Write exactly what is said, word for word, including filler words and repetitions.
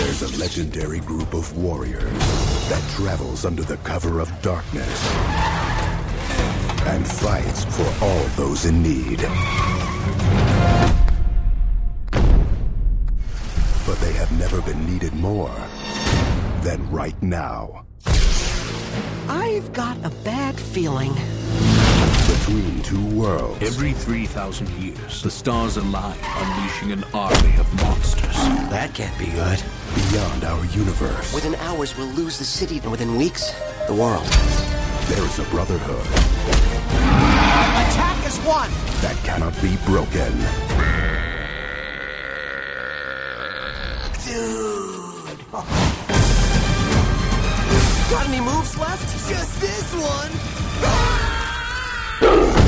There's a legendary group of warriors that travels under the cover of darkness and fights for all those in need. But they have never been needed more than right now. I've got a bad feeling. Between two worlds. Every three thousand years, the stars align, unleashing an army of monsters. That can't be good. Beyond our universe. Within hours, we'll lose the city, and within weeks, the world. There's a brotherhood. Attack is one! That cannot be broken. Dude. Got any moves left? Just this one.